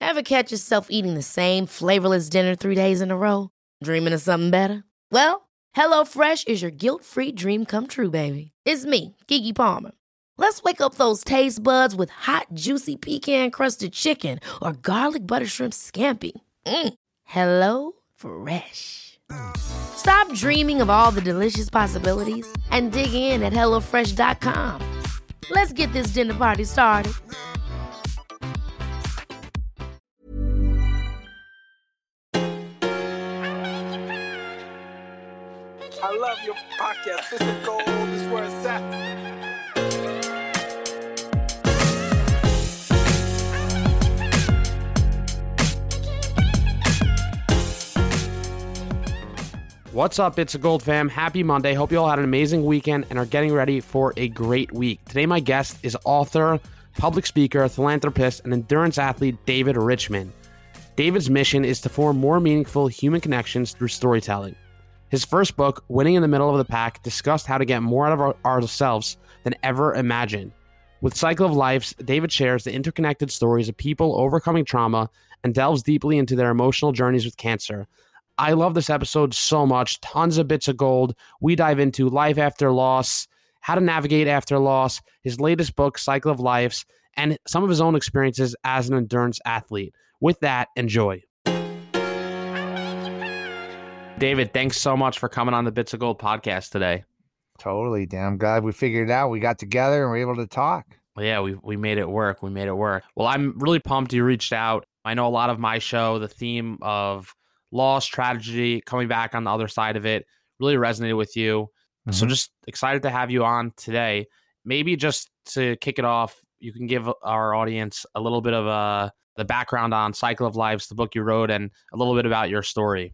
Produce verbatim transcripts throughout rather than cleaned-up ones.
Ever catch yourself eating the same flavorless dinner three days in a row? Dreaming of something better? Well, HelloFresh is your guilt-free dream come true, baby. It's me, Keke Palmer. Let's wake up those taste buds with hot, juicy pecan-crusted chicken or garlic butter shrimp scampi. Mm. Hello Fresh. Stop dreaming of all the delicious possibilities and dig in at hello fresh dot com. Let's get this dinner party started. I love your podcast. This is gold. This is where it's at. What's up? It's a Gold fam. Happy Monday. Hope you all had an amazing weekend and are getting ready for a great week. Today, my guest is author, public speaker, philanthropist, and endurance athlete David Richman. David's mission is to form more meaningful human connections through storytelling. His first book, Winning in the Middle of the Pack, discussed how to get more out of our, ourselves than ever imagined. With Cycle of Lives, David shares the interconnected stories of people overcoming trauma and delves deeply into their emotional journeys with cancer. I love this episode so much. Tons of bits of gold. We dive into life after loss, how to navigate after loss, his latest book, Cycle of Lives, and some of his own experiences as an endurance athlete. With that, enjoy. David, thanks so much for coming on the Bits of Gold podcast today. Totally. Damn glad we figured it out. We got together and were able to talk. Yeah, we we made it work. We made it work. Well, I'm really pumped you reached out. I know a lot of my show, the theme of loss, tragedy, coming back on the other side of it, really resonated with you. Mm-hmm. So just excited to have you on today. Maybe just to kick it off, you can give our audience a little bit of uh, the background on Cycle of Lives, the book you wrote, and a little bit about your story.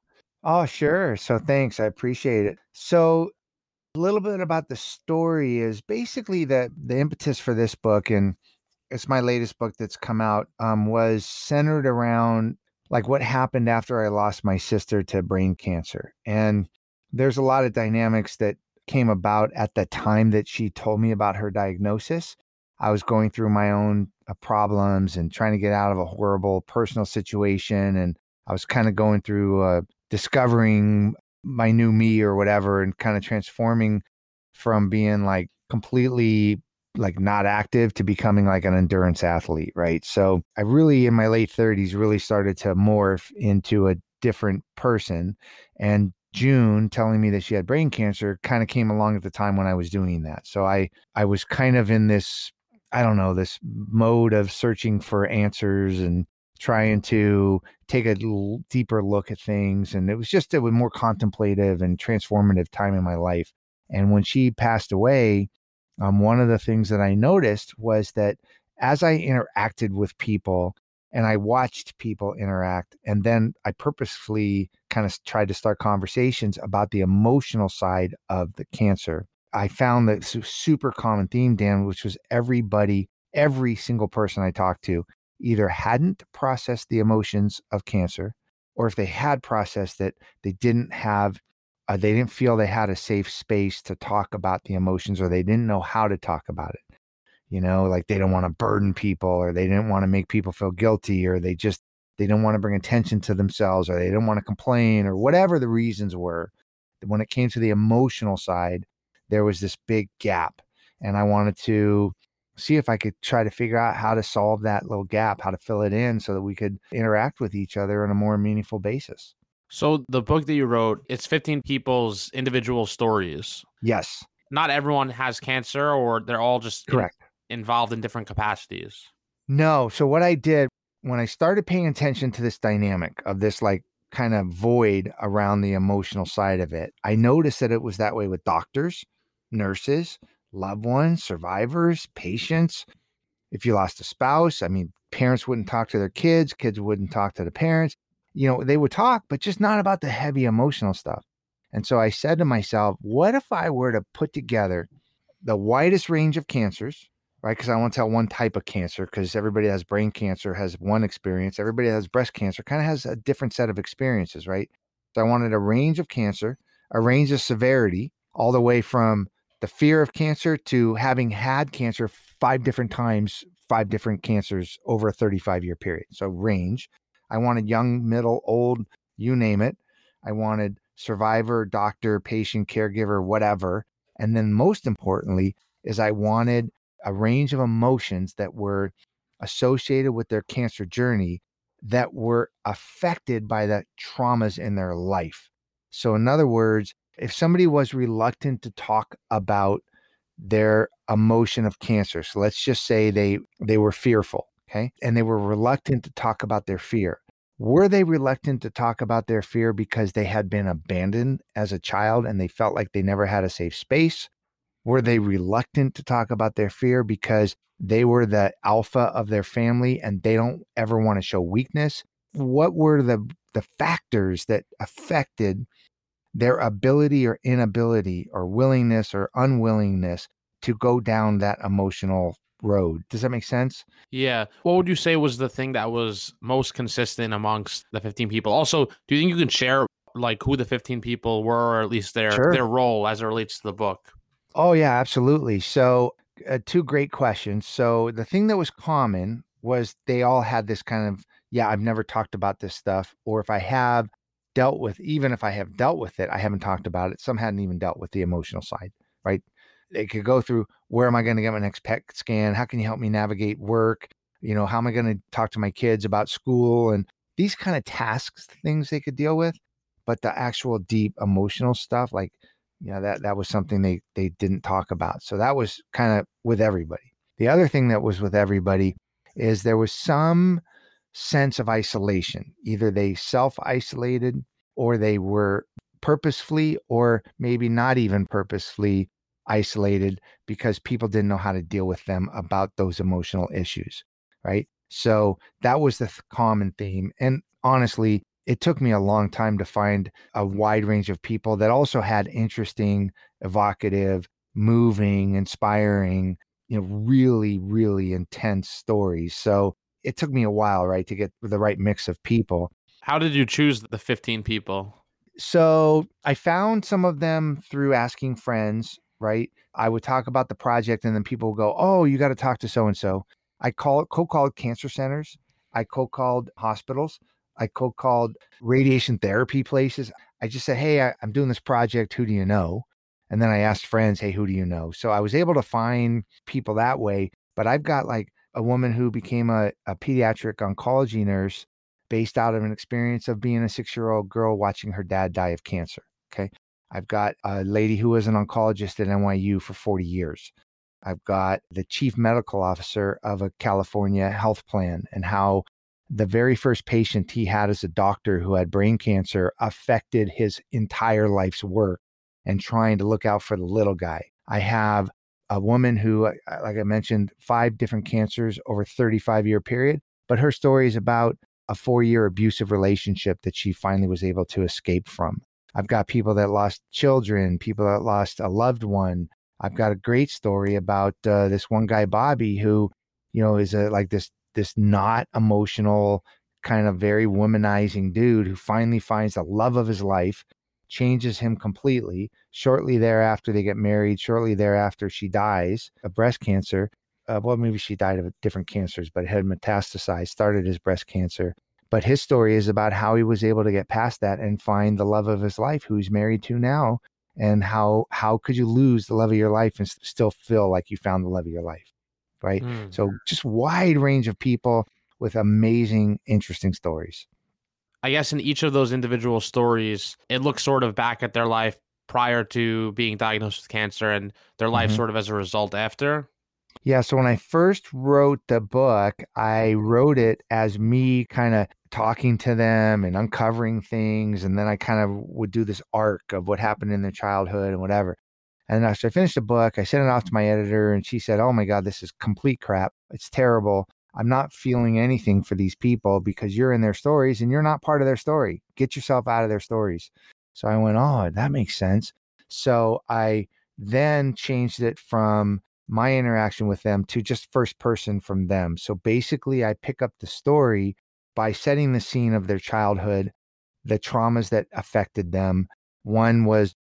Oh, sure. So thanks. I appreciate it. So a little bit about the story is basically that the impetus for this book, and it's my latest book that's come out, um, was centered around like what happened after I lost my sister to brain cancer. And there's a lot of dynamics that came about at the time that she told me about her diagnosis. I was going through my own uh, problems and trying to get out of a horrible personal situation. And I was kind of going through uh, discovering my new me or whatever, and kind of transforming from being like completely like not active to becoming like an endurance athlete, right? So I really, in my late thirties, really started to morph into a different person. And June telling me that she had brain cancer kind of came along at the time when I was doing that. So I, I was kind of in this, I don't know, this mode of searching for answers and trying to take a little deeper look at things. And it was just a more contemplative and transformative time in my life. And when she passed away, Um, one of the things that I noticed was that as I interacted with people and I watched people interact, and then I purposefully kind of tried to start conversations about the emotional side of the cancer, I found that super common theme, Dan, which was everybody, every single person I talked to either hadn't processed the emotions of cancer, or if they had processed it, they didn't have Uh, they didn't feel they had a safe space to talk about the emotions, or they didn't know how to talk about it. You know, like they don't want to burden people, or they didn't want to make people feel guilty, or they just, they didn't want to bring attention to themselves, or they didn't want to complain, or whatever the reasons were. When it came to the emotional side, there was this big gap. And I wanted to see if I could try to figure out how to solve that little gap, how to fill it in so that we could interact with each other on a more meaningful basis. So the book that you wrote, it's fifteen people's individual stories. Yes. Not everyone has cancer, or they're all just correct in, involved in different capacities. No. So what I did when I started paying attention to this dynamic of this like kind of void around the emotional side of it, I noticed that it was that way with doctors, nurses, loved ones, survivors, patients. If you lost a spouse, I mean, parents wouldn't talk to their kids, kids wouldn't talk to the parents. You know, they would talk, but just not about the heavy emotional stuff. And so I said to myself, what if I were to put together the widest range of cancers, right? Because I want to tell one type of cancer, because everybody that has brain cancer has one experience. Everybody that has breast cancer kind of has a different set of experiences, right? So I wanted a range of cancer, a range of severity, all the way from the fear of cancer to having had cancer five different times five different cancers over a thirty-five year period. So range. I wanted young, middle, old, you name it. I wanted survivor, doctor, patient, caregiver, whatever. And then most importantly is I wanted a range of emotions that were associated with their cancer journey that were affected by the traumas in their life. So in other words, if somebody was reluctant to talk about their emotion of cancer, so let's just say they they were fearful, okay? And they were reluctant to talk about their fear. Were they reluctant to talk about their fear because they had been abandoned as a child and they felt like they never had a safe space? Were they reluctant to talk about their fear because they were the alpha of their family and they don't ever want to show weakness? What were the, the factors that affected their ability or inability or willingness or unwillingness to go down that emotional road? Does that make sense? Yeah. What would you say was the thing that was most consistent amongst the fifteen people? Also, do you think you can share like who the fifteen people were, or at least their Sure. their role as it relates to the book? Oh, yeah, absolutely. So uh, two great questions. So the thing that was common was they all had this kind of, yeah, I've never talked about this stuff. Or if I have dealt with, even if I have dealt with it, I haven't talked about it. Some hadn't even dealt with the emotional side, right? They could go through, where am I going to get my next P E T scan? How can you help me navigate work? You know, how am I going to talk to my kids about school? And these kind of tasks, things they could deal with. But the actual deep emotional stuff, like, you know, that, that was something they, they didn't talk about. So that was kind of with everybody. The other thing that was with everybody is there was some sense of isolation. Either they self-isolated or they were purposefully or maybe not even purposefully isolated because people didn't know how to deal with them about those emotional issues, right? So that was the th- common theme. And honestly, it took me a long time to find a wide range of people that also had interesting, evocative, moving, inspiring, you know, really, really intense stories. So it took me a while, right, to get the right mix of people. How did you choose the fifteen people? So I found some of them through asking friends, right? I would talk about the project and then people would go, oh, you got to talk to so-and-so. I call co-called cancer centers. I co-called hospitals. I co-called radiation therapy places. I just said, hey, I, I'm doing this project. Who do you know? And then I asked friends, hey, who do you know? So I was able to find people that way. But I've got like a woman who became a, a pediatric oncology nurse based out of an experience of being a six-year-old girl watching her dad die of cancer. Okay. I've got a lady who was an oncologist at N Y U for forty years. I've got the chief medical officer of a California health plan and how the very first patient he had as a doctor who had brain cancer affected his entire life's work and trying to look out for the little guy. I have a woman who, like I mentioned, five different cancers over a thirty-five year period, but her story is about a four-year abusive relationship that she finally was able to escape from. I've got people that lost children, people that lost a loved one. I've got a great story about uh, this one guy, Bobby, who, you know, is a, like this, this not emotional, kind of very womanizing dude who finally finds the love of his life, changes him completely. Shortly thereafter, they get married. Shortly thereafter, she dies of breast cancer. Uh, well, maybe she died of different cancers, but it had metastasized, started as breast cancer. But his story is about how he was able to get past that and find the love of his life, who he's married to now. And how how could you lose the love of your life and st- still feel like you found the love of your life, right? Mm. So just wide range of people with amazing, interesting stories. I guess in each of those individual stories, it looks sort of back at their life prior to being diagnosed with cancer and their life Mhm. sort of as a result after. Yeah, so when I first wrote the book, I wrote it as me kind of talking to them and uncovering things. And then I kind of would do this arc of what happened in their childhood and whatever. And after I finished the book, I sent it off to my editor and she said, oh my God, this is complete crap. It's terrible. I'm not feeling anything for these people because you're in their stories and you're not part of their story. Get yourself out of their stories. So I went, oh, that makes sense. So I then changed it from my interaction with them to just first person from them. So basically, I pick up the story by setting the scene of their childhood, the traumas that affected them. One was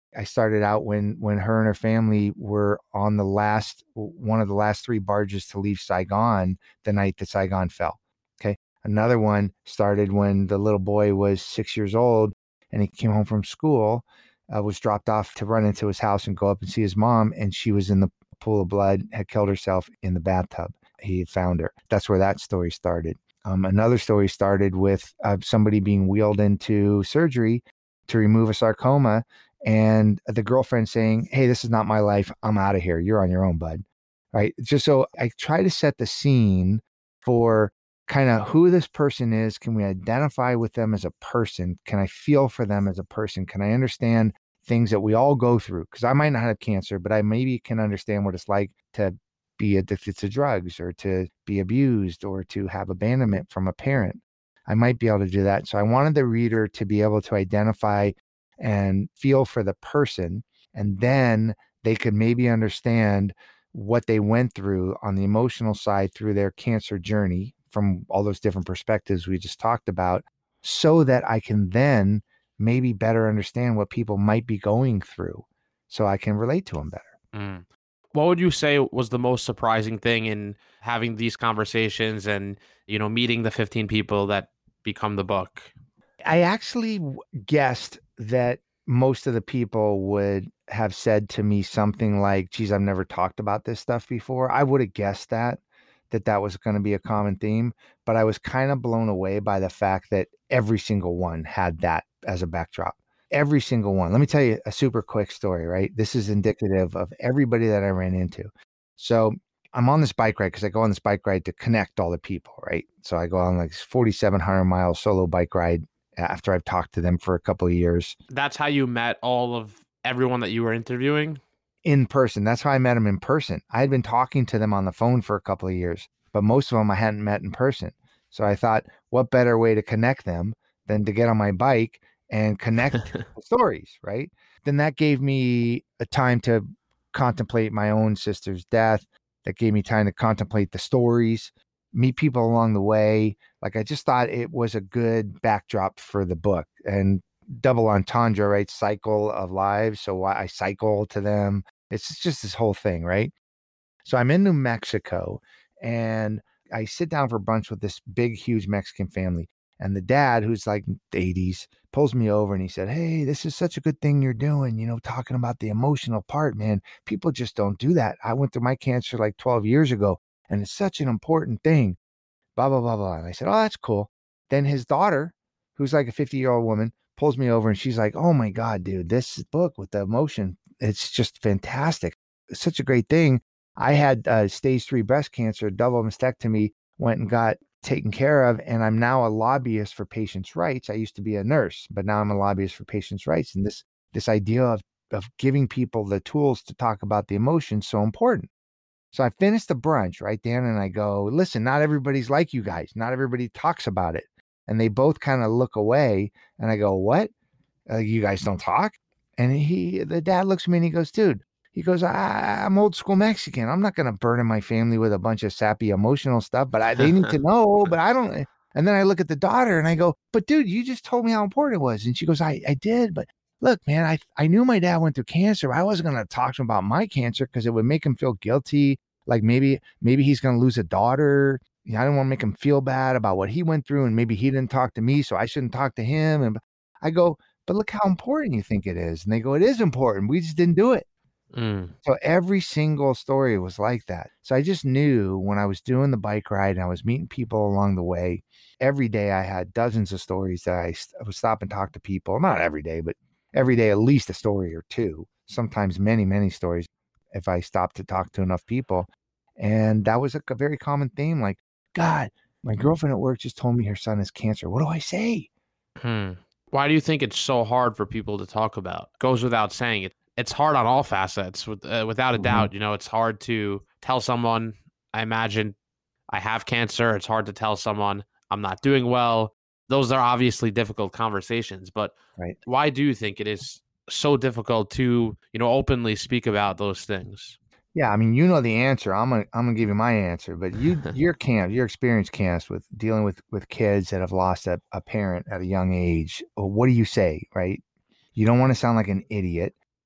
I started out when when her and her family were on the last one of the last three barges to leave Saigon the night that Saigon fell. Okay. Another one started when the little boy was six years old and he came home from school, uh, was dropped off to run into his house and go up and see his mom, and she was in the pool of blood, had killed herself in the bathtub. He had found her. That's where that story started. Um, another story started with uh, somebody being wheeled into surgery to remove a sarcoma, and the girlfriend saying, "Hey, this is not my life. I'm out of here. You're on your own, bud." Right? Just so I try to set the scene for kind of who this person is. Can we identify with them as a person? Can I feel for them as a person? Can I understand things that we all go through? Because I might not have cancer, but I maybe can understand what it's like to be addicted to drugs or to be abused or to have abandonment from a parent. I might be able to do that. So I wanted the reader to be able to identify and feel for the person, and then they could maybe understand what they went through on the emotional side through their cancer journey from all those different perspectives we just talked about, so that I can then maybe better understand what people might be going through so I can relate to them better. Mm. What would you say was the most surprising thing in having these conversations and, you know, meeting the fifteen people that become the book? I actually guessed that most of the people would have said to me something like, geez, I've never talked about this stuff before. I would have guessed that, that that was going to be a common theme, but I was kind of blown away by the fact that every single one had that as a backdrop. Every single one. Let me tell you a super quick story, right? This is indicative of everybody that I ran into. So I'm on this bike ride because I go on this bike ride to connect all the people, right? So I go on like forty-seven hundred mile solo bike ride after I've talked to them for a couple of years. That's how you met all of everyone that you were interviewing? In person. That's how I met them in person. I had been talking to them on the phone for a couple of years, but most of them I hadn't met in person. So I thought, what better way to connect them than to get on my bike and connect stories, right? Then that gave me a time to contemplate my own sister's death. That gave me time to contemplate the stories, meet people along the way. Like, I just thought it was a good backdrop for the book, and double entendre, right? Cycle of lives. So I cycle to them. It's just this whole thing, right? So I'm in New Mexico and I sit down for brunch with this big, huge Mexican family. And the dad, who's like eighties, pulls me over and he said, "Hey, this is such a good thing you're doing, you know, talking about the emotional part, man. People just don't do that. I went through my cancer like twelve years ago, and it's such an important thing, blah, blah, blah, blah." And I said, "Oh, that's cool." Then his daughter, who's like a fifty-year-old woman, pulls me over and she's like, "Oh my God, dude, this book with the emotion, it's just fantastic. It's such a great thing. I had uh, stage three breast cancer, double mastectomy, went and got taken care of, and I'm now a lobbyist for patients' rights. I used to be a nurse, but now I'm a lobbyist for patients' rights. And this this idea of, of giving people the tools to talk about the emotions so important." So I finished the brunch, right, Dan, and I go, "Listen, not everybody's like you guys. Not everybody talks about it." And they both kind of look away, and I go, "What? Uh, you guys don't talk?" And he, the dad looks at me and he goes, "Dude," he goes, I, I'm old school Mexican. I'm not going to burden my family with a bunch of sappy emotional stuff, but I, they need to know, but I don't." And then I look at the daughter and I go, "But dude, you just told me how important it was." And she goes, I, I did, but look, man, I, I knew my dad went through cancer. But I wasn't going to talk to him about my cancer because it would make him feel guilty. Like maybe, maybe he's going to lose a daughter. You know, I didn't want to make him feel bad about what he went through. And maybe he didn't talk to me, so I shouldn't talk to him. And I go, "But look how important you think it is." And they go, "It is important. We just didn't do it." Mm. So every single story was like that. So I just knew when I was doing the bike ride and I was meeting people along the way, every day I had dozens of stories that I, I would stop and talk to people. Not every day, but every day at least a story or two, sometimes many, many stories if I stopped to talk to enough people. And that was a, a very common theme. Like, "God, my girlfriend at work just told me her son has cancer. What do I say?" Hmm. Why do you think it's so hard for people to talk about? Goes without saying it. It's hard on all facets, with, uh, without a Mhm. doubt. You know, it's hard to tell someone, I imagine, I have cancer. It's hard to tell someone I'm not doing well. Those are obviously difficult conversations, but Right. why do you think it is so difficult to, you know, openly speak about those things? Yeah, I mean, you know the answer. I'm gonna I'm gonna give you my answer, but you your camp, your experience camps with dealing with with kids that have lost a, a parent at a young age. Well, what do you say, right? You don't want to sound like an idiot.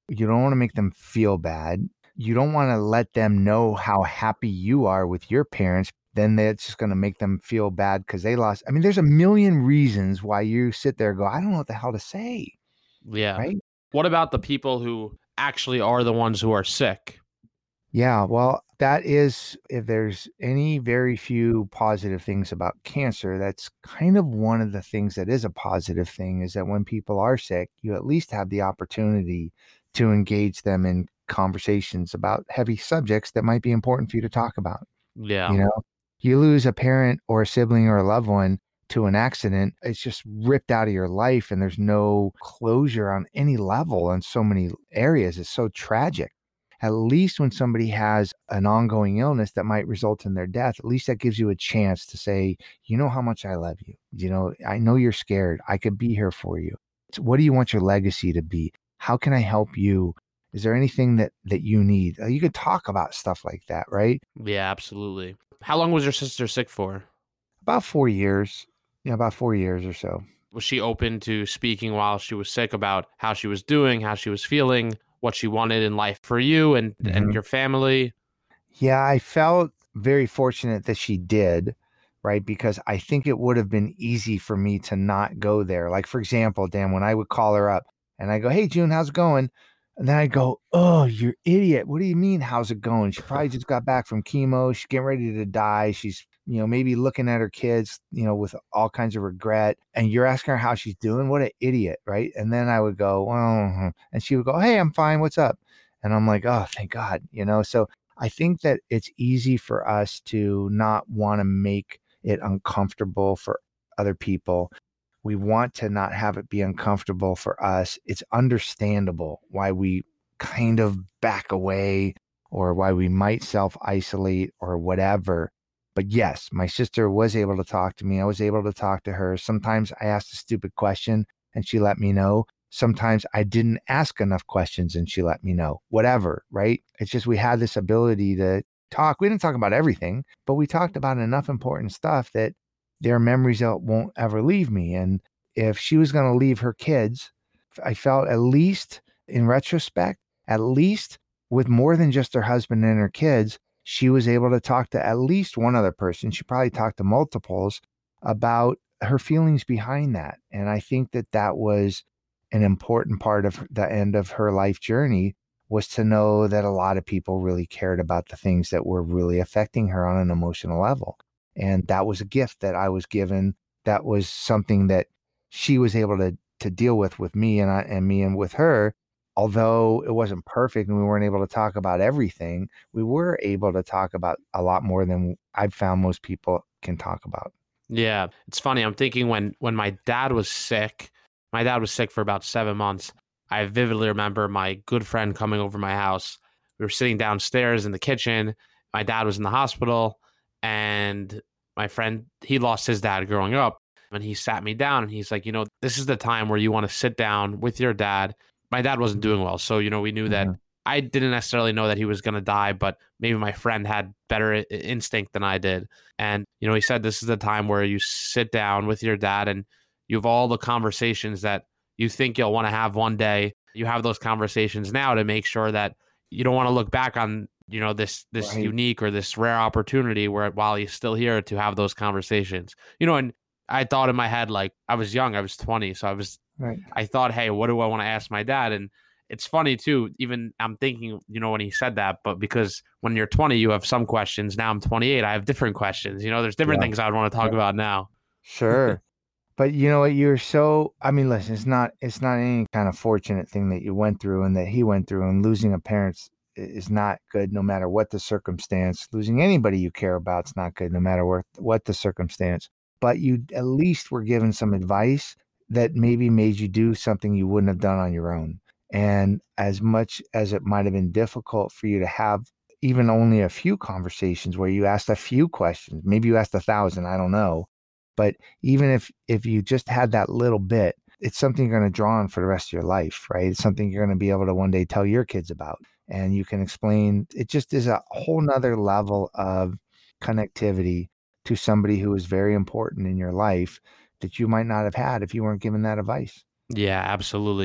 You don't want to make them feel bad. You don't want to let them know how happy you are with your parents. Then that's just going to make them feel bad because they lost. I mean, there's a million reasons why you sit there and go, I don't know what the hell to say. Yeah. Right? What about the people who actually are the ones who are sick? Yeah, well, that is, if there's any very few positive things about cancer, that's kind of one of the things that is a positive thing, is that when people are sick, you at least have the opportunity to engage them in conversations about heavy subjects that might be important for you to talk about. Yeah. You know, you lose a parent or a sibling or a loved one to an accident, it's just ripped out of your life and there's no closure on any level in so many areas. It's so tragic. At least when somebody has an ongoing illness that might result in their death, at least that gives you a chance to say, you know how much I love you. You know, I know you're scared. I could be here for you. So what do you want your legacy to be? How can I help you? Is there anything that that you need? Uh, You could talk about stuff like that, right? Yeah, absolutely. How long was your sister sick for? About four years. Yeah, about four years or so. Was she open to speaking while she was sick about how she was doing, how she was feeling, what she wanted in life for you and and Mhm. your family? Yeah, I felt very fortunate that she did, right? Because I think it would have been easy for me to not go there. Like, for example, Dan, when I would call her up and I go, Hey, June, how's it going? And then I go, Oh, you're idiot. What do you mean, how's it going? She probably just got back from chemo. She's getting ready to die. She's, you know, maybe looking at her kids, you know, with all kinds of regret. And you're asking her how she's doing. What an idiot, right? And then I would go, Well, and she would go, Hey, I'm fine. What's up? And I'm like, Oh, thank God, you know, so I think that it's easy for us to not want to make it uncomfortable for other people. We want to not have it be uncomfortable for us. It's understandable why we kind of back away or why we might self isolate or whatever. But yes, my sister was able to talk to me. I was able to talk to her. Sometimes I asked a stupid question and she let me know. Sometimes I didn't ask enough questions and she let me know, whatever, right? It's just we had this ability to talk. We didn't talk about everything, but we talked about enough important stuff that there are memories that won't ever leave me. And if she was going to leave her kids, I felt, at least in retrospect, at least with more than just her husband and her kids, she was able to talk to at least one other person. She probably talked to multiples about her feelings behind that. And I think that that was an important part of the end of her life journey, was to know that a lot of people really cared about the things that were really affecting her on an emotional level. And that was a gift that I was given. That was something that she was able to to deal with with me and I and me and with her. Although it wasn't perfect and we weren't able to talk about everything, we were able to talk about a lot more than I've found most people can talk about. Yeah, it's funny. I'm thinking when when my dad was sick, my dad was sick for about seven months. I vividly remember my good friend coming over my house. We were sitting downstairs in the kitchen. My dad was in the hospital, and my friend, he lost his dad growing up. And he sat me down and he's like, you know, this is the time where you want to sit down with your dad. My dad wasn't doing well. So, you know, we knew that Mhm. I didn't necessarily know that he was going to die, but maybe my friend had better i- instinct than I did. And, you know, he said this is the time where you sit down with your dad and you have all the conversations that you think you'll want to have one day. You have those conversations now to make sure that you don't want to look back on, you know, this this Right. unique or this rare opportunity where while he's still here to have those conversations. You know, and I thought in my head, like, I was young, I was twenty. So I was, Right. I thought, hey, what do I want to ask my dad? And it's funny too, even I'm thinking, you know, when he said that, but because when you're twenty, you have some questions. Now I'm twenty-eight, I have different questions. You know, there's different Yeah. things I would want to talk Yeah. about now. Sure. But you know what? You're so, I mean, listen, it's not, it's not any kind of fortunate thing that you went through and that he went through, and losing a parent i- is not good no matter what the circumstance. Losing anybody you care about is not good no matter what, what the circumstance. But you at least were given some advice that maybe made you do something you wouldn't have done on your own. And as much as it might have been difficult for you to have even only a few conversations where you asked a few questions, maybe you asked a thousand, I don't know. But even if if you just had that little bit, it's something you're going to draw on for the rest of your life, right? It's something you're going to be able to one day tell your kids about. And you can explain, it just is a whole nother level of connectivity to somebody who is very important in your life that you might not have had if you weren't given that advice. Yeah, absolutely.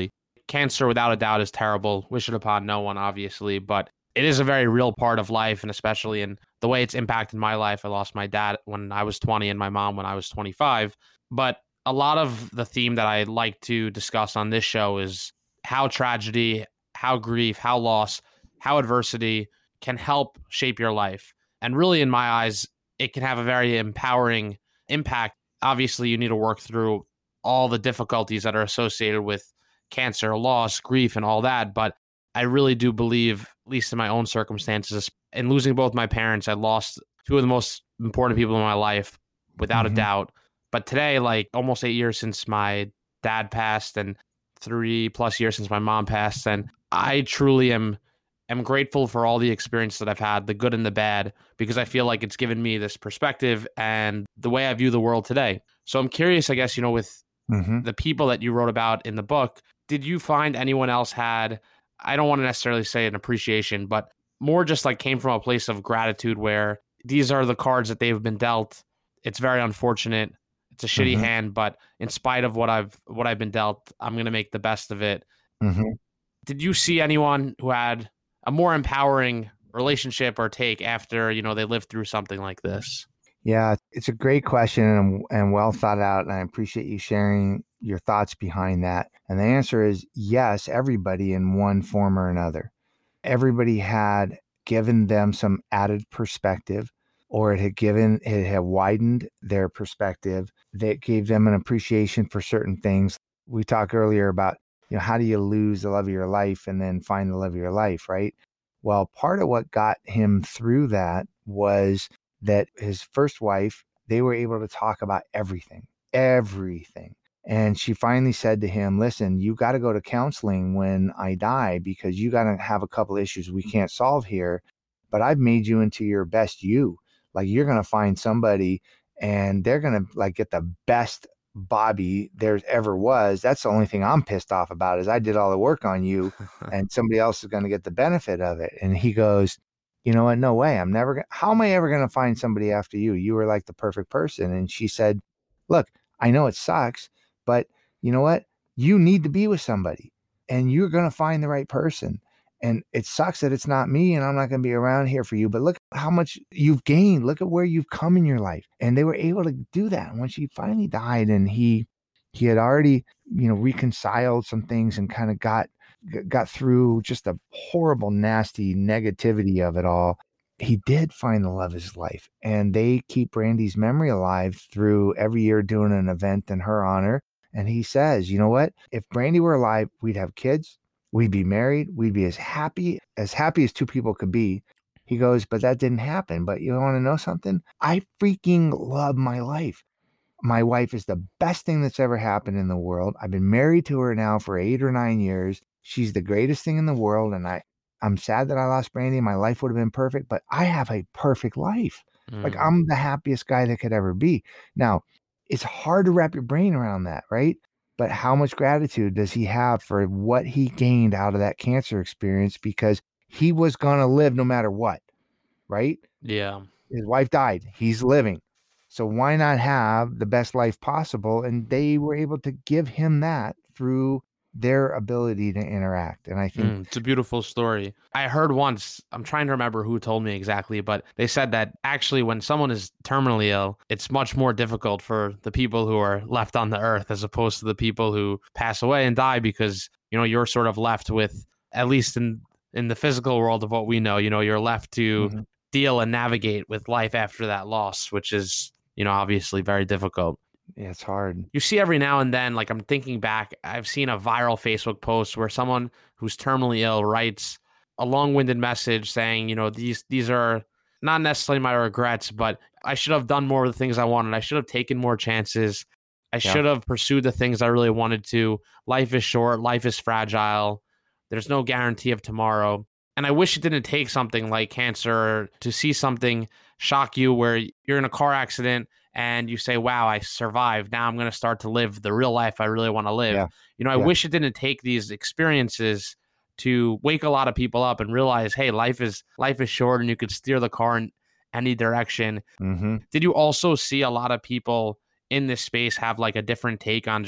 cancer without a doubt is terrible. Wish it upon no one, obviously, but it is a very real part of life, and especially in the way it's impacted my life. I lost my dad when I was twenty and my mom when I was twenty-five. But a lot of the theme that I like to discuss on this show is how tragedy, how grief, how loss, how adversity can help shape your life. And really, in my eyes, it can have a very empowering impact. Obviously, you need to work through all the difficulties that are associated with cancer, loss, grief, and all that. But I really do believe, at least in my own circumstances, in losing both my parents, I lost two of the most important people in my life, without mm-hmm. a doubt. But today, like almost eight years since my dad passed and three plus years since my mom passed, and I truly am am grateful for all the experience that I've had, the good and the bad, because I feel like it's given me this perspective and the way I view the world today. So I'm curious, I guess, you know, with mm-hmm. the people that you wrote about in the book, did you find anyone else had, I don't want to necessarily say an appreciation, but more just like came from a place of gratitude where these are the cards that they've been dealt. It's very unfortunate. It's a shitty mm-hmm. hand, but in spite of what I've what I've been dealt, I'm going to make the best of it. Mm-hmm. Did you see anyone who had a more empowering relationship or take after, you know, they lived through something like this? Yeah, it's a great question and, and well thought out. And I appreciate you sharing your thoughts behind that. And the answer is yes, everybody in one form or another. Everybody had given them some added perspective, or it had given, it had widened their perspective that gave them an appreciation for certain things. We talked earlier about, you know, how do you lose the love of your life and then find the love of your life, right? Well, part of what got him through that was that his first wife, they were able to talk about everything, everything. And she finally said to him, listen, you got to go to counseling when I die because you got to have a couple issues we can't solve here, but I've made you into your best you. Like you're going to find somebody and they're going to like get the best Bobby there's ever was. That's the only thing I'm pissed off about is I did all the work on you and somebody else is going to get the benefit of it. And he goes, you know what? No way. I'm never going to, how am I ever going to find somebody after you? You were like the perfect person. And she said, look, I know it sucks, but you know what? You need to be with somebody and you're going to find the right person. And it sucks that it's not me and I'm not going to be around here for you. But look how much you've gained. Look at where you've come in your life. And they were able to do that. And when she finally died and he he had already, you know, reconciled some things and kind of got got through just the horrible, nasty negativity of it all, he did find the love of his life. And they keep Brandy's memory alive through every year doing an event in her honor. And he says, you know what? If Brandy were alive, we'd have kids. We'd be married. We'd be as happy, as happy as two people could be. He goes, but that didn't happen. But you want to know something? I freaking love my life. My wife is the best thing that's ever happened in the world. I've been married to her now for eight or nine years. She's the greatest thing in the world. And I, I'm sad that I lost Brandy. My life would have been perfect, but I have a perfect life. Mm. Like I'm the happiest guy that could ever be. Now, it's hard to wrap your brain around that, right? But how much gratitude does he have for what he gained out of that cancer experience? Because he was going to live no matter what, right? Yeah. His wife died. He's living. So why not have the best life possible? And they were able to give him that through their ability to interact. And I think mm, it's a beautiful story. I heard once, I'm trying to remember who told me exactly, but they said that actually when someone is terminally ill, it's much more difficult for the people who are left on the earth as opposed to the people who pass away and die because, you know, you're sort of left with, at least in, in the physical world of what we know, you know, you're left to mm-hmm. deal and navigate with life after that loss, which is, you know, obviously very difficult. Yeah, it's hard. You see every now and then, like I'm thinking back, I've seen a viral Facebook post where someone who's terminally ill writes a long-winded message saying, you know, these these are not necessarily my regrets, but I should have done more of the things I wanted. I should have taken more chances. I yeah. should have pursued the things I really wanted to. Life is short. Life is fragile. There's no guarantee of tomorrow. And I wish it didn't take something like cancer to see something shock you where you're in a car accident and you say, wow, I survived. Now I'm going to start to live the real life I really want to live. Yeah. You know, I yeah. wish it didn't take these experiences to wake a lot of people up and realize, hey, life is life is short and you could steer the car in any direction. Mm-hmm. Did you also see a lot of people in this space have like a different take on just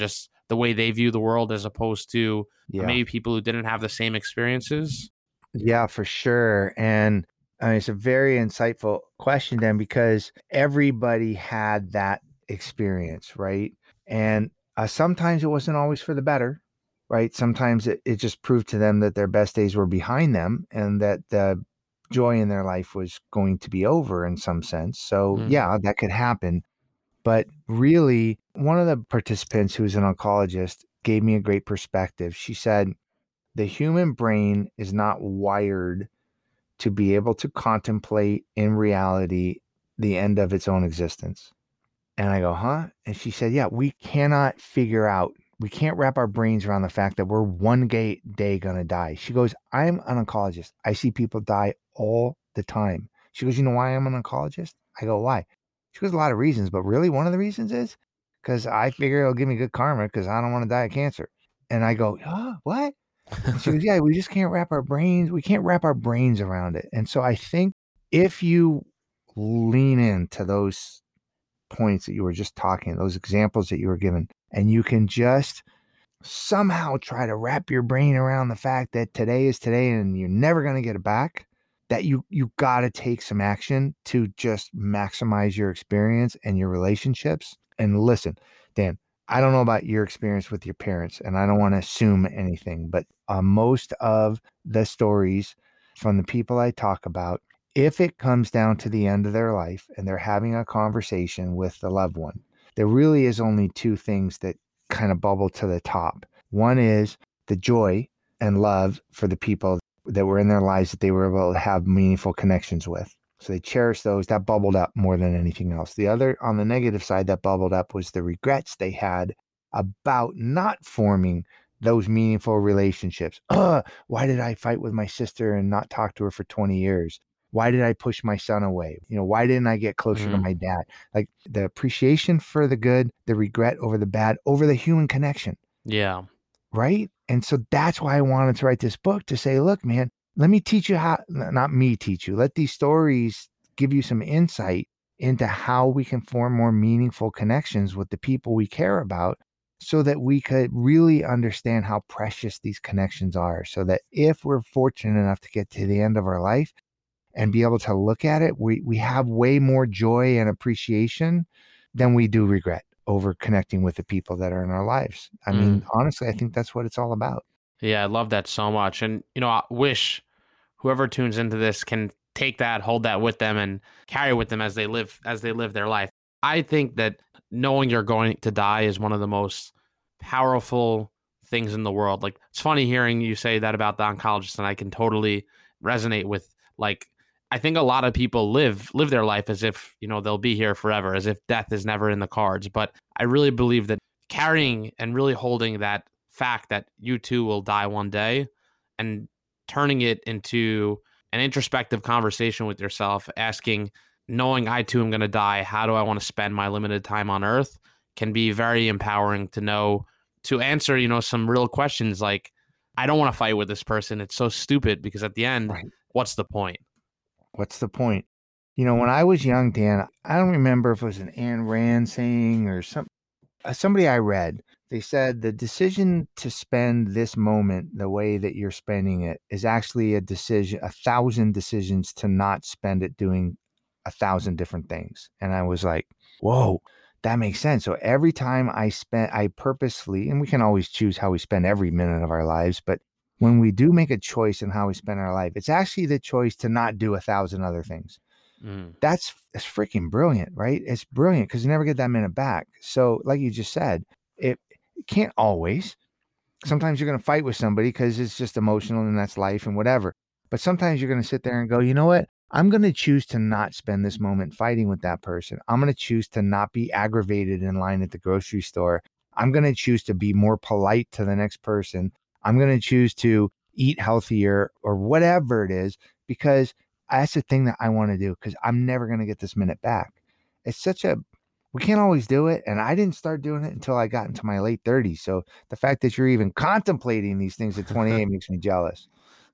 the way they view the world as opposed to Yeah. maybe people who didn't have the same experiences? Yeah, for sure. And I mean, it's a very insightful question, then, because everybody had that experience, right? And uh, sometimes it wasn't always for the better, right? Sometimes it, it just proved to them that their best days were behind them and that the joy in their life was going to be over in some sense. So, Mm. yeah, that could happen. But really, one of the participants who's an oncologist gave me a great perspective. She said, the human brain is not wired to be able to contemplate in reality the end of its own existence. And I go, huh? And she said, yeah, we cannot figure out, we can't wrap our brains around the fact that we're one day, day going to die. She goes, I'm an oncologist. I see people die all the time. She goes, you know why I'm an oncologist? I go, why? She goes, a lot of reasons, but really one of the reasons is because I figure it'll give me good karma because I don't want to die of cancer. And I go, oh, what? And she goes, yeah, we just can't wrap our brains. We can't wrap our brains around it. And so I think if you lean into those points that you were just talking, those examples that you were given, and you can just somehow try to wrap your brain around the fact that today is today and you're never going to get it back, that you, you got to take some action to just maximize your experience and your relationships. And listen, Dan, I don't know about your experience with your parents, and I don't want to assume anything, but uh, most of the stories from the people I talk about, if it comes down to the end of their life and they're having a conversation with the loved one, there really is only two things that kind of bubble to the top. One is the joy and love for the people that were in their lives that they were able to have meaningful connections with. So they cherished those. That bubbled up more than anything else. The other, on the negative side, that bubbled up was the regrets they had about not forming those meaningful relationships. Ugh, why did I fight with my sister and not talk to her for twenty years? Why did I push my son away? You know, why didn't I get closer Mm. to my dad? Like the appreciation for the good, the regret over the bad, over the human connection. Yeah. Right. And so that's why I wanted to write this book, to say, look, man, let me teach you how, not me teach you, let these stories give you some insight into how we can form more meaningful connections with the people we care about, so that we could really understand how precious these connections are. So that if we're fortunate enough to get to the end of our life and be able to look at it, we, we have way more joy and appreciation than we do regret over connecting with the people that are in our lives. I Mm. mean, honestly, I think that's what it's all about. Yeah, I love that so much. And, you know, I wish whoever tunes into this can take that, hold that with them and carry with them as they live, as they live their life. I think that knowing you're going to die is one of the most powerful things in the world. Like, it's funny hearing you say that about the oncologist, and I can totally resonate with, like, I think a lot of people live live their life as if, you know, they'll be here forever, as if death is never in the cards. But I really believe that carrying and really holding that fact that you too will die one day and turning it into an introspective conversation with yourself, asking, knowing I too am going to die, how do I want to spend my limited time on earth, can be very empowering to know, to answer, you know, some real questions like, I don't want to fight with this person. It's so stupid, because at the end, Right. what's the point? What's the point? You know, when I was young, Dan, I don't remember if it was an Ayn Rand saying or some, uh, somebody I read, they said the decision to spend this moment the way that you're spending it is actually a decision, a thousand decisions to not spend it doing a thousand different things. And I was like, whoa, that makes sense. So every time I spent, I purposely, and we can always choose how we spend every minute of our lives, but when we do make a choice in how we spend our life, it's actually the choice to not do a thousand other things. Mm. That's, that's freaking brilliant, right? It's brilliant because you never get that minute back. So like you just said, it, it can't always. Sometimes you're going to fight with somebody because it's just emotional and that's life and whatever. But sometimes you're going to sit there and go, you know what? I'm going to choose to not spend this moment fighting with that person. I'm going to choose to not be aggravated in line at the grocery store. I'm going to choose to be more polite to the next person. I'm going to choose to eat healthier or whatever it is, because that's the thing that I want to do, because I'm never going to get this minute back. It's such a, we can't always do it. And I didn't start doing it until I got into my late thirties. So the fact that you're even contemplating these things at twenty-eight makes me jealous.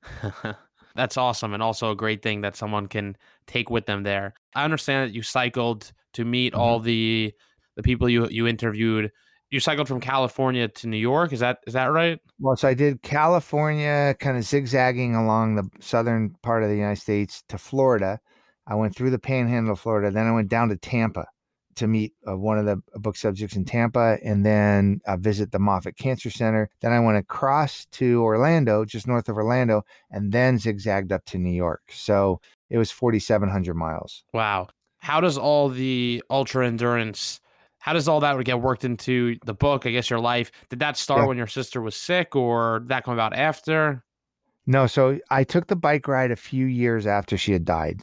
That's awesome. And also a great thing that someone can take with them there. I understand that you cycled to meet Mhm. all the the people you you interviewed you cycled from California to New York. Is that is that right? Well, so I did California, kind of zigzagging along the southern part of the United States to Florida. I went through the Panhandle of Florida. Then I went down to Tampa to meet uh, one of the book subjects in Tampa, and then uh, visit the Moffitt Cancer Center. Then I went across to Orlando, just north of Orlando, and then zigzagged up to New York. So it was forty-seven hundred miles. Wow. How does all the ultra endurance, how does all that get worked into the book? I guess your life, did that start Yeah. when your sister was sick, or did that come about after? No, so I took the bike ride a few years after she had died,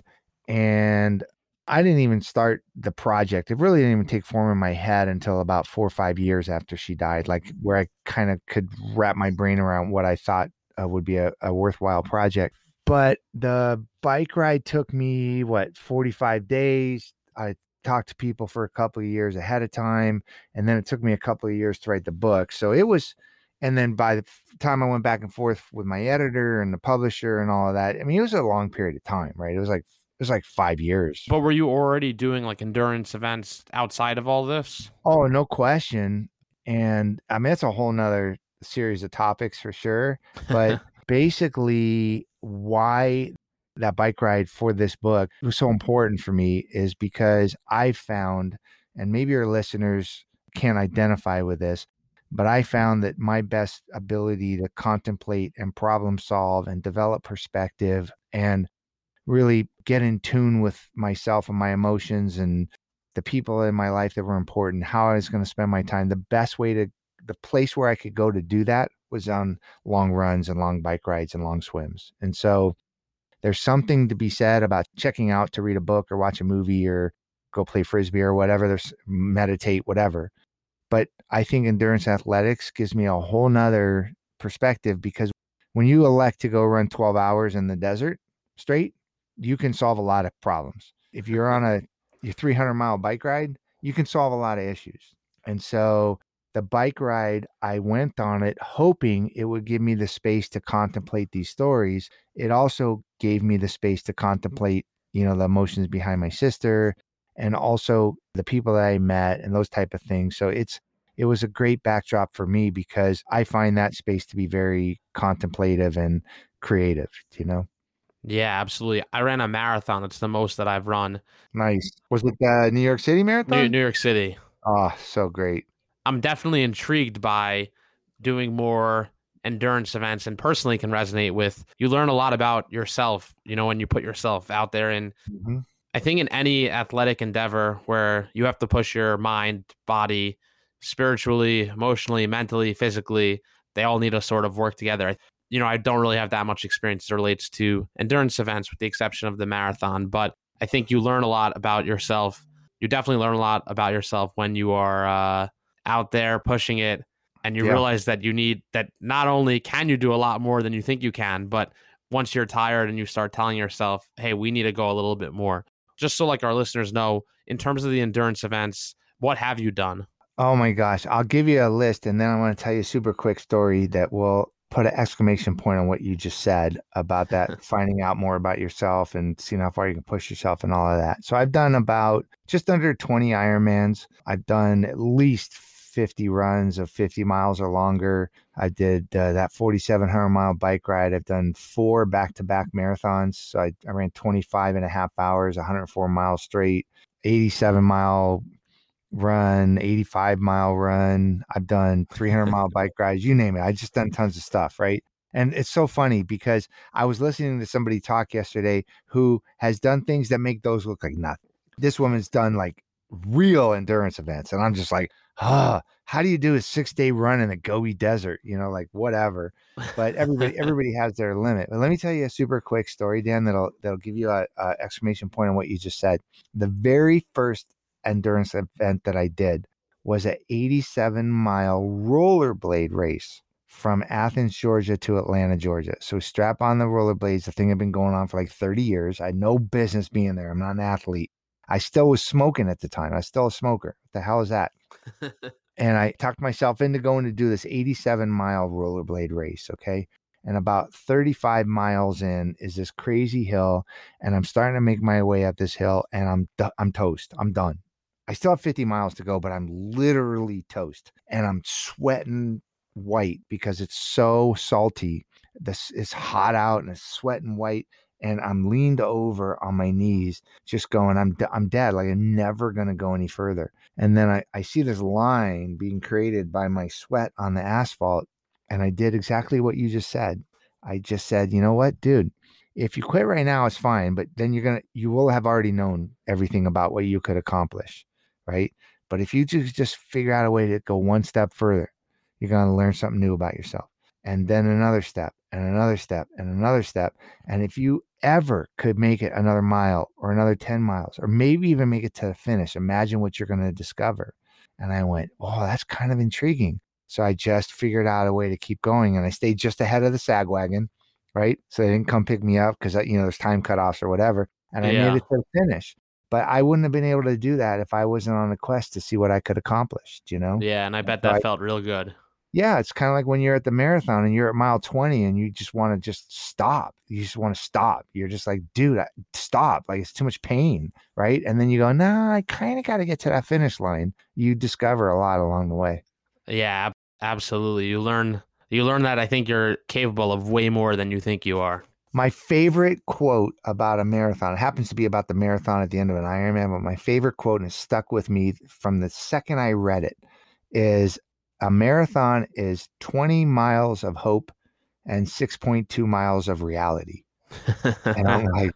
and I didn't even start the project. It really didn't even take form in my head until about four or five years after she died, like where I kind of could wrap my brain around what I thought uh, would be a, a worthwhile project. But the bike ride took me, what, forty-five days. I talked to people for a couple of years ahead of time, and then it took me a couple of years to write the book. So it was, and then by the time I went back and forth with my editor and the publisher and all of that, I mean, it was a long period of time, right? It was like, it was like five years. But were you already doing like endurance events outside of all this? Oh, no question. And I mean, it's a whole nother series of topics for sure. But basically, why that bike ride for this book was so important for me is because I found, and maybe your listeners can't identify with this, but I found that my best ability to contemplate and problem solve and develop perspective and really get in tune with myself and my emotions and the people in my life that were important, how I was going to spend my time. The best way to, the place where I could go to do that was on long runs and long bike rides and long swims. And so there's something to be said about checking out to read a book or watch a movie or go play Frisbee or whatever, there's meditate, whatever. But I think endurance athletics gives me a whole nother perspective, because when you elect to go run twelve hours in the desert straight, you can solve a lot of problems. If you're on a your three hundred mile bike ride, you can solve a lot of issues. And so the bike ride, I went on it hoping it would give me the space to contemplate these stories. It also gave me the space to contemplate, you know, the emotions behind my sister and also the people that I met and those type of things. So it's, it was a great backdrop for me because I find that space to be very contemplative and creative, you know? Yeah, absolutely. I ran a marathon. That's the most that I've run. Nice. Was it the New York City Marathon? New, New York City. Oh, so great. I'm definitely intrigued by doing more endurance events, and personally can resonate with, you learn a lot about yourself, you know, when you put yourself out there. And Mm-hmm. I think in any athletic endeavor where you have to push your mind, body, spiritually, emotionally, mentally, physically, they all need to sort of work together. You know, I don't really have that much experience as it relates to endurance events with the exception of the marathon, but I think you learn a lot about yourself. You definitely learn a lot about yourself when you are uh, out there pushing it, and you Yeah. realize that you need, that not only can you do a lot more than you think you can, but once you're tired and you start telling yourself, hey, we need to go a little bit more. Just so like our listeners know, in terms of the endurance events, what have you done? Oh my gosh. I'll give you a list, and then I want to tell you a super quick story that will put an exclamation point on what you just said about that, finding out more about yourself and seeing how far you can push yourself and all of that. So I've done about just under twenty Ironmans. I've done at least fifty runs of fifty miles or longer. I did uh, that forty-seven hundred mile bike ride. I've done four back-to-back marathons. So I, I ran twenty-five and a half hours, one hundred four miles straight, eighty-seven mile run, eighty-five mile run. I've done three hundred mile bike rides, you name it. I just done tons of stuff, right? And it's so funny because I was listening to somebody talk yesterday who has done things that make those look like nothing. This woman's done like real endurance events. And I'm just like, ah, oh, how do you do a six day run in the Gobi Desert? You know, like whatever. But everybody, everybody has their limit. But let me tell you a super quick story, Dan, that'll, that'll give you a, a exclamation point on what you just said. The very first endurance event that I did was an eighty-seven mile rollerblade race from Athens, Georgia to Atlanta, Georgia. So strap on the rollerblades. The thing had been going on for like thirty years. I had no business being there. I'm not an athlete. I still was smoking at the time. I was still a smoker. What the hell is that? And I talked myself into going to do this eighty-seven mile rollerblade race. Okay. And about thirty-five miles in is this crazy hill. And I'm starting to make my way up this hill, and I'm, I'm toast. I'm done. I still have fifty miles to go, but I'm literally toast and I'm sweating white because it's so salty. This is hot out and it's sweating white. And I'm leaned over on my knees, just going, I'm, d- I'm dead. Like I'm never going to go any further. And then I, I see this line being created by my sweat on the asphalt. And I did exactly what you just said. I just said, you know what, dude, if you quit right now, it's fine. But then you're going to, you will have already known everything about what you could accomplish. Right. But if you just, just figure out a way to go one step further, you're going to learn something new about yourself. And then another step and another step and another step. And if you ever could make it another mile or another ten miles, or maybe even make it to the finish, imagine what you're going to discover. And I went, oh, that's kind of intriguing. So I just figured out a way to keep going. And I stayed just ahead of the sag wagon, right? So they didn't come pick me up because, you know, there's time cutoffs or whatever. And I Yeah. made it to the finish. But I wouldn't have been able to do that if I wasn't on a quest to see what I could accomplish, you know? Yeah, and I bet So that I- felt real good. Yeah, it's kind of like when you're at the marathon and you're at mile twenty and you just want to just stop. You just want to stop. You're just like, dude, I, stop. Like it's too much pain, right? And then you go, no, nah, I kind of got to get to that finish line. You discover a lot along the way. Yeah, ab- absolutely. You learn you learn that I think you're capable of way more than you think you are. My favorite quote about a marathon, it happens to be about the marathon at the end of an Ironman, but my favorite quote, and it stuck with me from the second I read it, is a marathon is twenty miles of hope and six point two miles of reality. And I'm like,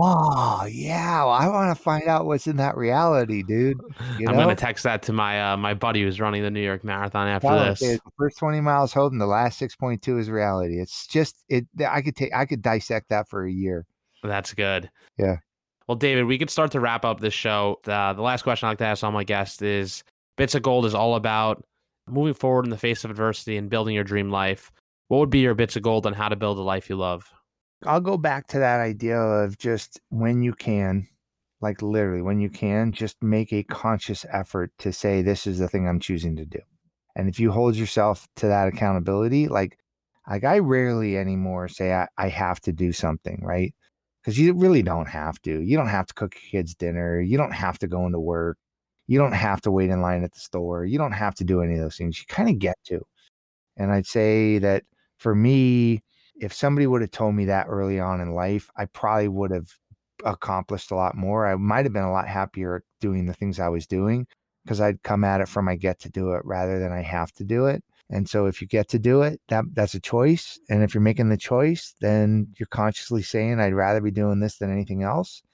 oh, yeah, well, I want to find out what's in that reality, dude. You I'm know? going to text that to my uh, my buddy who's running the New York Marathon after Tell him, this. okay, the first twenty miles hope and the last six point two is reality. It's just, it. I could take, I could dissect that for a year. That's good. Yeah. Well, David, we could start to wrap up this show. Uh, the last question I like to ask all my guests is, Bits of Gold is all about moving forward in the face of adversity and building your dream life. What would be your bits of gold on how to build a life you love? I'll go back to that idea of just when you can, like literally when you can, just make a conscious effort to say, this is the thing I'm choosing to do. And if you hold yourself to that accountability, like, like I rarely anymore say I, I have to do something, right? Because you really don't have to. You don't have to cook your kids dinner. You don't have to go into work. You don't have to wait in line at the store. You don't have to do any of those things. You kind of get to. And I'd say that for me, if somebody would have told me that early on in life, I probably would have accomplished a lot more. I might have been a lot happier doing the things I was doing because I'd come at it from I get to do it rather than I have to do it. And so if you get to do it, that that's a choice. And if you're making the choice, then you're consciously saying, I'd rather be doing this than anything else.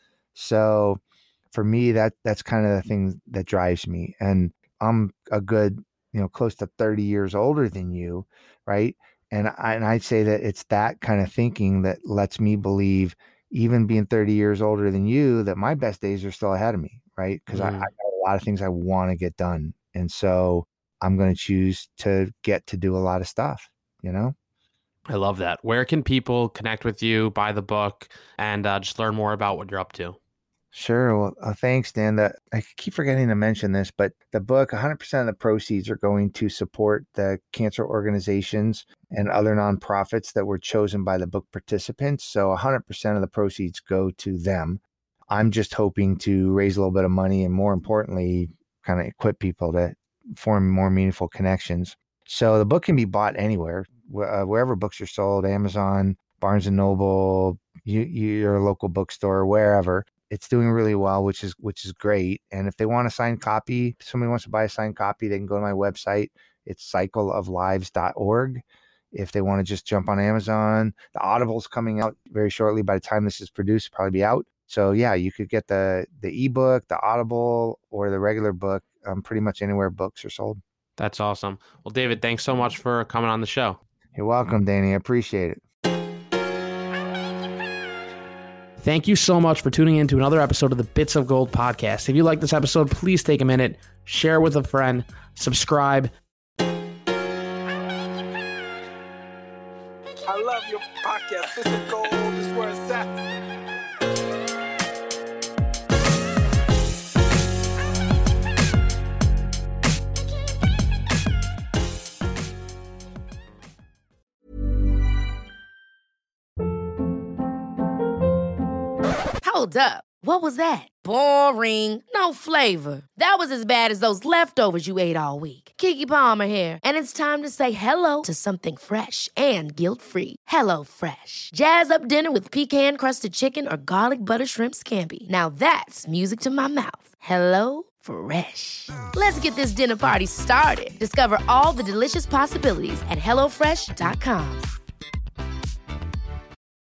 So for me, that that's kind of the thing that drives me. And I'm a good, you know, close to thirty years older than you, right? And I, and I'd say that it's that kind of thinking that lets me believe, even being thirty years older than you, that my best days are still ahead of me, right? Because mm. I, I got a lot of things I want to get done. And so I'm going to choose to get to do a lot of stuff, you know? I love that. Where can people connect with you, buy the book, and uh, just learn more about what you're up to? Sure. Well, uh, thanks, Dan. The, I keep forgetting to mention this, but the book, one hundred percent of the proceeds are going to support the cancer organizations and other nonprofits that were chosen by the book participants. So one hundred percent of the proceeds go to them. I'm just hoping to raise a little bit of money and, more importantly, kind of equip people to form more meaningful connections. So the book can be bought anywhere, uh, wherever books are sold, Amazon, Barnes and Noble, you, your local bookstore, wherever. It's doing really well, which is which is great. And if they want a signed copy, if somebody wants to buy a signed copy, they can go to my website. It's cycle of lives dot org. If they want to just jump on Amazon, the Audible's coming out very shortly. By the time this is produced, it'll probably be out. So yeah, you could get the the ebook, the Audible, or the regular book, um, pretty much anywhere books are sold. That's awesome. Well, David, thanks so much for coming on the show. You're welcome, Danny. I appreciate it. Thank you so much for tuning in to another episode of the Bits of Gold podcast. If you like this episode, please take a minute, share it with a friend, subscribe. I love your podcast. Bits of Gold is where it's at. Hold up. What was that? Boring. No flavor. That was as bad as those leftovers you ate all week. Keke Palmer here, and it's time to say hello to something fresh and guilt-free. Hello Fresh. Jazz up dinner with pecan-crusted chicken or garlic butter shrimp scampi. Now that's music to my mouth. Hello Fresh. Let's get this dinner party started. Discover all the delicious possibilities at hello fresh dot com.